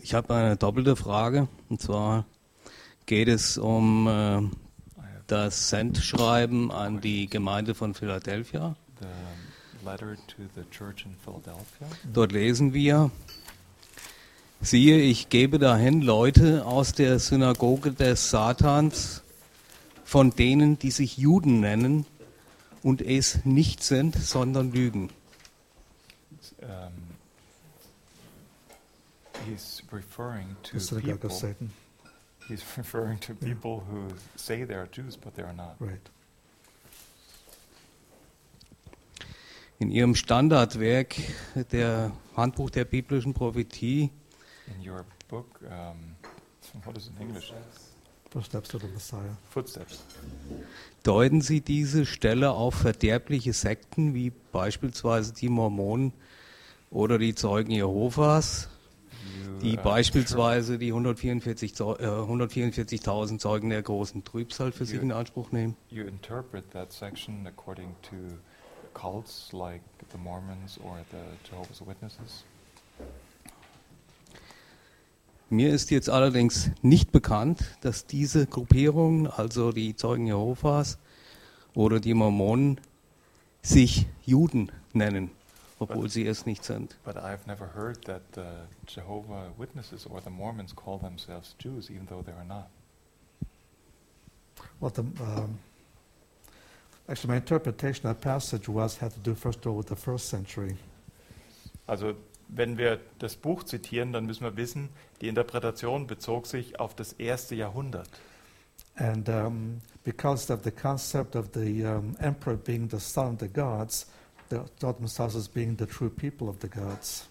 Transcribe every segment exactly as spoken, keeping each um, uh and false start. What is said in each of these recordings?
Ich habe eine doppelte Frage, und zwar geht es um äh, das Sendschreiben an die Gemeinde von Philadelphia. The letter to the church in Philadelphia. Dort lesen wir: Siehe, ich gebe dahin Leute aus der Synagoge des Satans, von denen, die sich Juden nennen und es nicht sind, sondern lügen. Um, he's referring to The synagogue people. of Satan. He's referring to people who say they are Jews, but they are not. Right. In ihrem Standardwerk, der Handbuch der biblischen Prophetie, In your book, um, what is it in English? Footsteps of the Messiah. Footsteps. deuten sie diese Stelle auf verderbliche Sekten, wie beispielsweise die Mormonen oder die Zeugen Jehovas, You, die uh, beispielsweise die hundertvierundvierzig Zeu- äh, hundertvierundvierzigtausend Zeugen der großen Trübsal für sich in Anspruch nehmen. You interpret that section according to cults like the Mormons or the Jehovah's Witnesses. Mir ist jetzt allerdings nicht bekannt, dass diese Gruppierungen, also die Zeugen Jehovas oder die Mormonen, sich Juden nennen, obwohl sie es nicht sind. But I've never heard that the Jehovah Witnesses or the Mormons call themselves Jews, even though they are not. Well, the, um, actually, my interpretation of that passage was had to do first of all with the first century. Also wenn wir das Buch zitieren, dann müssen wir wissen, die Interpretation bezog sich auf das erste Jahrhundert. And um, because of the concept of the um, emperor being the son of the gods, they thought themselves as being the true people of the gods.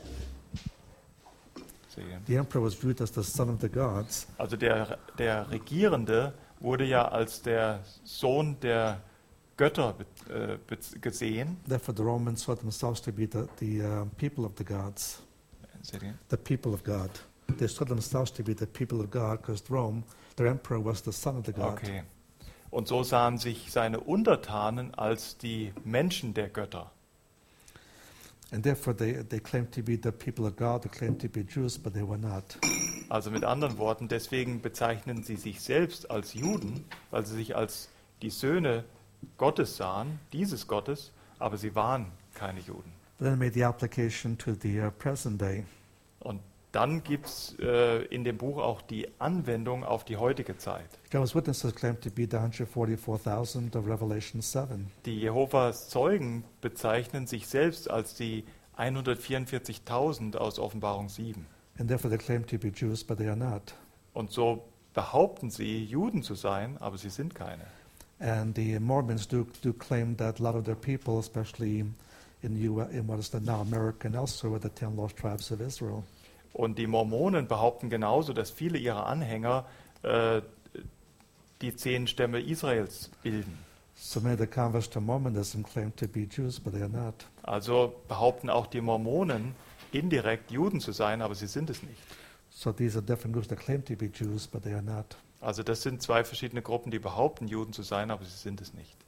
Sehen. The emperor was viewed as the son of the gods. Also der, der Regierende wurde ja als der Sohn der Götter be, äh, be, gesehen. Therefore, the Romans saw themselves to be the, the um, people of the gods, Sehen. the people of God. They saw themselves to be the people of God because Rome, their emperor, was the son of the god. Okay. Und so sahen sich seine Untertanen als die Menschen der Götter. And therefore, they, they claimed to be the people of God, they claimed to be Jews, but they were not. Also mit anderen Worten, deswegen bezeichnen sie sich selbst als Juden, weil sie sich als die Söhne Gottes sahen, dieses Gottes, aber sie waren keine Juden. Then it made the application to the uh, present day. Und dann gibt es äh, in dem Buch auch die Anwendung auf die heutige Zeit. Jehovah's Witnesses claim to be the one hundred forty-four thousand of Revelation seven. Die Jehovas Zeugen bezeichnen sich selbst als die hundertvierundvierzigtausend aus Offenbarung sieben. And therefore they claim to be Jews, but they are not. Und so behaupten sie, Juden zu sein, aber sie sind keine. And the Mormons do, do claim that a lot of their people, especially in, U S, in what is the now America and elsewhere, were the ten lost tribes of Israel. Und die Mormonen behaupten genauso, dass viele ihrer Anhänger äh, die zehn Stämme Israels bilden. So many of the converts to Mormonism claim to be Jews, but they are not. Also behaupten auch die Mormonen indirekt Juden zu sein, aber sie sind es nicht. So these are different groups that claim to be Jews, but they are not. Also das sind zwei verschiedene Gruppen, die behaupten, Juden zu sein, aber sie sind es nicht.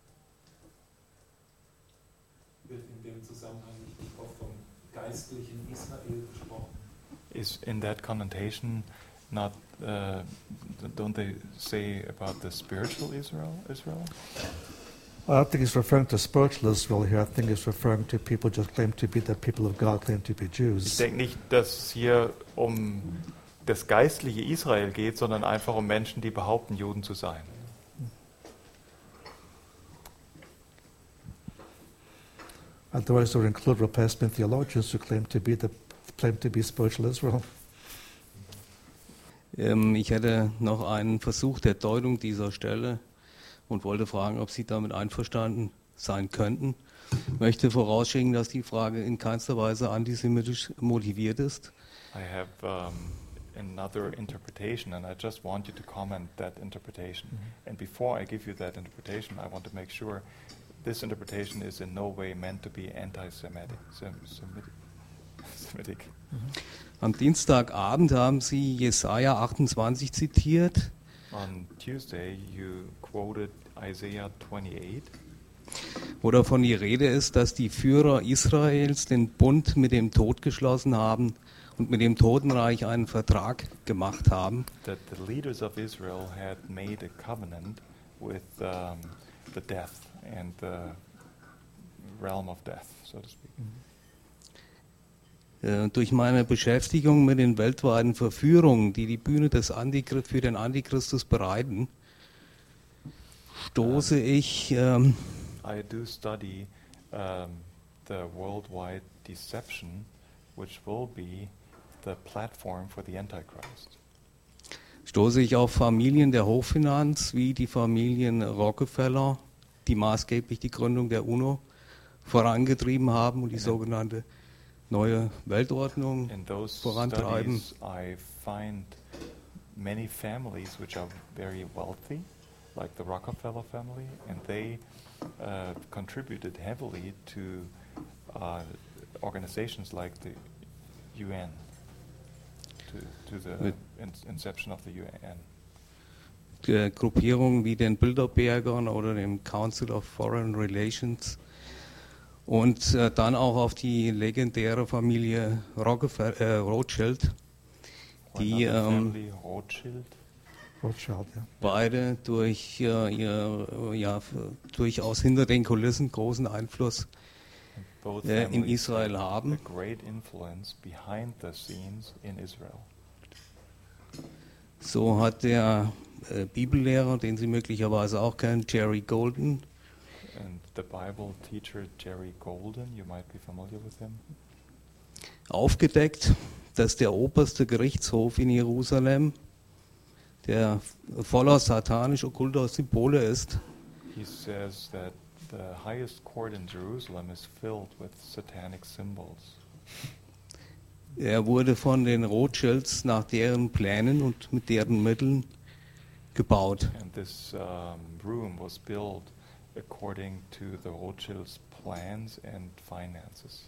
Wird in dem Zusammenhang nicht oft vom geistlichen Israel gesprochen? Is in that connotation not, uh, don't they say about the spiritual Israel? Israel? Well, I don't think he's referring to spiritual Israel here. I think he's referring to people who just claim to be the people of God, claim to be Ich Jews. denke nicht, dass es hier um das geistliche Israel geht, sondern einfach um Menschen, die behaupten, Juden zu sein. Otherwise, there would include replacement theologians who claim to be the claim to be spiritual Israel. Ähm, ich hätte noch einen Versuch der Deutung dieser Stelle und wollte fragen, ob Sie damit einverstanden sein könnten. Ich möchte vorausschicken, dass die Frage in keinster Weise antisemitisch motiviert ist. I have um, another interpretation, and I just want you to comment that interpretation. Mhm. And before I give you that interpretation, I want to make sure this interpretation is in no way meant to be anti-Semitic. Sem- Semitic. Semitic. Am Dienstagabend haben Sie Jesaja achtundzwanzig zitiert, On Tuesday, you quoted Isaiah twenty-eight, wo davon die Rede ist, dass die Führer Israels den Bund mit dem Tod geschlossen haben und mit dem Totenreich einen Vertrag gemacht haben. that the leaders of Israel had made a covenant with um, the death and the realm of death, so to speak. Äh, durch meine Beschäftigung mit den weltweiten Verführungen, die die Bühne des Antichrist für den Antichristus bereiten, stoße ich ähm, I do study um, the worldwide deception, which will be the platform for the Antichrist. stoße ich auf Familien der Hochfinanz, wie die Familien Rockefeller, die maßgeblich die Gründung der UNO vorangetrieben haben und die sogenannte neue Weltordnung In those vorantreiben. studies, I find many families which are very wealthy, like the Rockefeller family, and they uh, contributed heavily to uh, organizations like the U N, to, to the Mit- in- inception of the U N. Der Gruppierungen wie den Bilderbergern oder dem Council of Foreign Relations und äh, dann auch auf die legendäre Familie Rockefeller, äh, Rothschild, die Another ähm, family, Rothschild, Rothschild, yeah. beide durch äh, ihr äh, ja, f- durchaus hinter den Kulissen großen Einfluss and both äh, in families Israel had haben. a great influence behind the scenes in Israel. So hat der äh, Bibellehrer, den Sie möglicherweise auch kennen, Jerry Golden, And the Bible teacher Jerry Golden, you might be familiar with him, aufgedeckt, dass der oberste Gerichtshof in Jerusalem, der voller satanisch-okkulter Symbole ist, he says that the highest court in Jerusalem is filled with satanic symbols. er wurde von den Rothschilds nach deren Plänen und mit deren Mitteln gebaut. And this um, room was built according to the Rothschilds' plans and finances.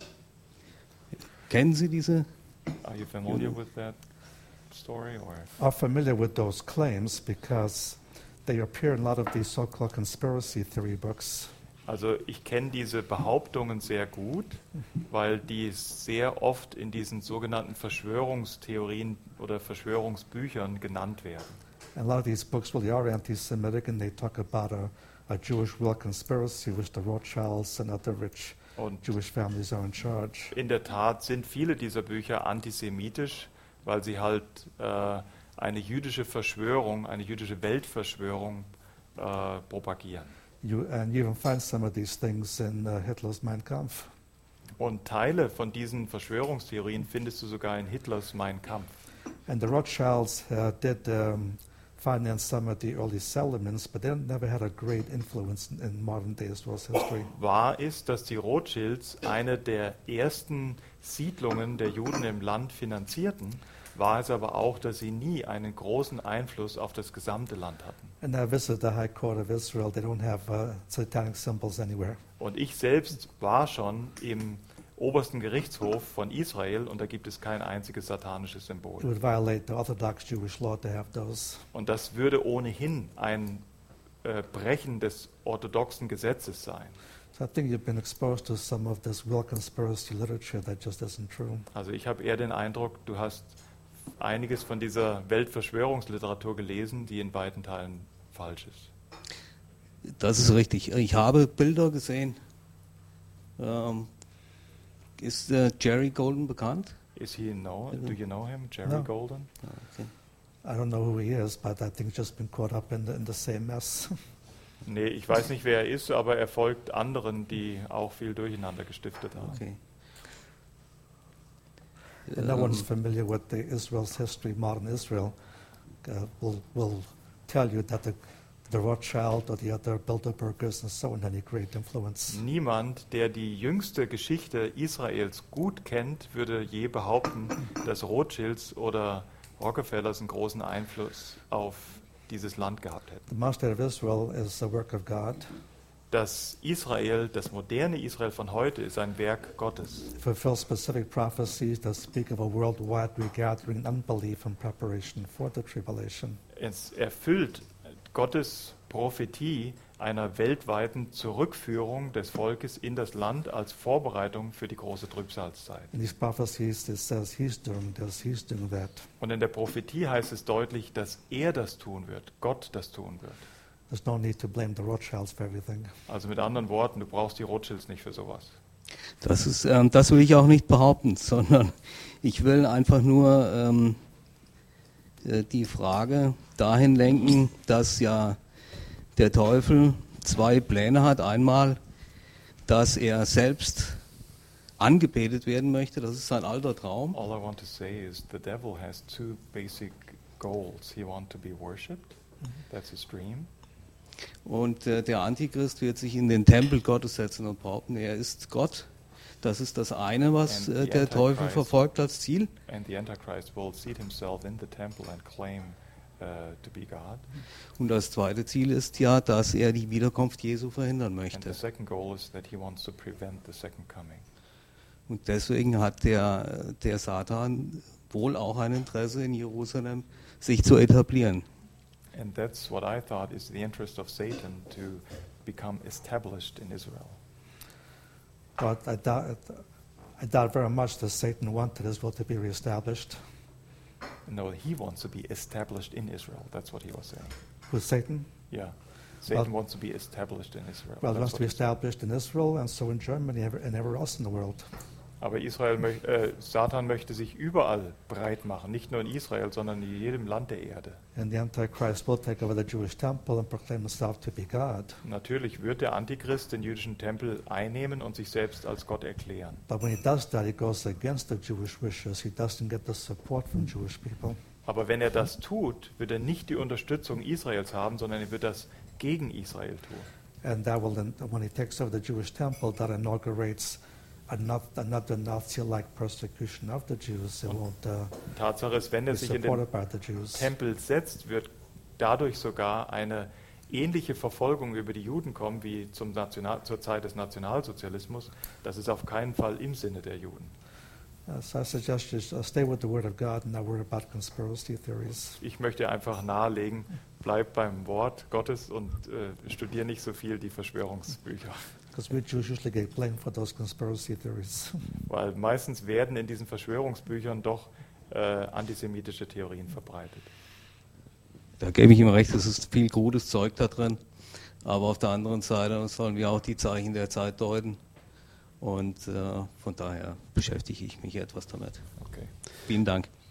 Kennen Sie diese? Are you familiar with that story? Or Are familiar with those claims because they appear in a lot of these so-called conspiracy theory books. Also ich kenne diese Behauptungen sehr gut, weil die sehr oft in diesen sogenannten Verschwörungstheorien oder Verschwörungsbüchern genannt werden. And a lot of these books really are anti-Semitic, and they talk about a, a Jewish will conspiracy, which the Rothschilds and other rich Und Jewish families are in charge. in der Tat sind viele dieser Bücher antisemitisch, weil sie halt äh, eine jüdische Verschwörung, eine jüdische Weltverschwörung äh, propagieren. You, and you even find some of these things in uh, Hitler's Mein Kampf. Und Teile von diesen Verschwörungstheorien findest du sogar in Hitlers Mein Kampf. And the Rothschilds uh, did um, finance some of the early settlements, but they never had a great influence in, in modern day Israel's history. Wahr ist, dass die Rothschilds eine der ersten Siedlungen der Juden im Land finanzierten, war es aber auch, dass sie nie einen großen Einfluss auf das gesamte Land hatten. And I visited the High Court of Israel. They don't have uh, satanic symbols anywhere. Und ich selbst war schon im obersten Gerichtshof von Israel und da gibt es kein einziges satanisches It Symbol. would violate the Orthodox Jewish law to have those. Und das würde ohnehin ein äh, Brechen des orthodoxen Gesetzes sein. So I think you've been exposed to some of this will conspiracy literature that just isn't true. Also ich habe eher den Eindruck, du hast einiges von dieser Weltverschwörungsliteratur gelesen, die in weiten Teilen falsch ist. Das ist richtig. Ich habe Bilder gesehen. Ähm, ist äh, Jerry Golden bekannt? Is he know? Do you know him, Jerry No. Golden? Ja, okay. I don't know who he is, but I think he's just been caught up in the, in the same mess. Nee, ich weiß nicht, wer er ist, aber er folgt anderen, die auch viel Durcheinander gestiftet haben. Okay. And no one's Ähm, familiar with the Israel's history, modern Israel, uh, will, will tell you that the, the Rothschild or the other Bilderbergers and so on had any great influence. Niemand, der die jüngste Geschichte Israels gut kennt, würde je behaupten, dass Rothschilds oder Rockefellers einen großen Einfluss auf dieses Land gehabt hätten. The modern state of Israel is a work of God. Das Israel, das moderne Israel von heute, ist ein Werk Gottes. It fulfills specific prophecies that speak of a worldwide regathering in unbelief in preparation for the tribulation. Es erfüllt Gottes Prophetie einer weltweiten Zurückführung des Volkes in das Land als Vorbereitung für die große Trübsalzeit. In these prophecies, it says he's doing this, he's doing that. Und in der Prophetie heißt es deutlich, dass er das tun wird, Gott das tun wird. There's no need to blame the Rothschilds for everything. Also mit anderen Worten, du brauchst die Rothschilds nicht für sowas. Das ist, ähm, das will ich auch nicht behaupten, sondern ich will einfach nur ähm, äh, die Frage dahin lenken, dass ja der Teufel zwei Pläne hat. Einmal, dass er selbst angebetet werden möchte, das ist sein alter Traum. All I want to say is the devil has two basic goals. He wants to be worshipped. That's his dream. Und äh, der Antichrist wird sich in den Tempel Gottes setzen und behaupten, er ist Gott. Das ist das eine, was And äh, the der Teufel Antichrist- verfolgt als Ziel. And the Antichrist will seat himself in the temple and claim uh, to be God. Und das zweite Ziel ist ja, dass er die Wiederkunft Jesu verhindern And möchte. the second goal is that he wants to prevent the second coming. Und deswegen hat der, der Satan wohl auch ein Interesse in Jerusalem, sich zu etablieren. And that's what I thought is the interest of Satan, to become established in Israel. But I doubt, I doubt very much that Satan wanted Israel to be reestablished. No, he wants to be established in Israel. That's what he was saying. Who's Satan? Yeah. Satan Well- wants to be established in Israel. Well, he That's wants to be what he said. established in Israel and so in Germany ever- and everywhere else in the world. Aber Israel möcht, äh, Satan möchte sich überall breit machen, nicht nur in Israel, sondern in jedem Land der Erde. And the Antichrist will take over the Jewish temple and proclaim himself to be God. Natürlich wird der Antichrist den jüdischen Tempel einnehmen und sich selbst als Gott erklären. But when he does that, he goes against the Jewish wishes. He doesn't get the support from Jewish people. Aber wenn er das tut, wird er nicht die Unterstützung Israels haben, sondern er wird das gegen Israel tun. And that will, then, when he takes over the Jewish temple, that inaugurates another, another Nazi-like persecution of the Jews. It won't uh, Tatsache ist, wenn er be sich in den supported by the Jews. Tempel setzt, wird dadurch sogar eine ähnliche Verfolgung über die Juden kommen wie zum National, zur Zeit des Nationalsozialismus. Das ist auf keinen Fall im Sinne der Juden. Uh, so I suggest you uh, stay with the Word of God and not worry about conspiracy theories. Ich möchte einfach nahelegen, bleib beim Wort Gottes und äh, studiere nicht so viel die Verschwörungsbücher. Because we Jews usually get blamed for those conspiracy theories. Weil meistens werden in diesen Verschwörungsbüchern doch äh, antisemitische Theorien verbreitet. Da gebe ich ihm recht, es ist viel gutes Zeug da drin. Aber auf der anderen Seite sollen wir auch die Zeichen der Zeit deuten. Und äh, von daher beschäftige ich mich etwas damit. Okay. Vielen Dank.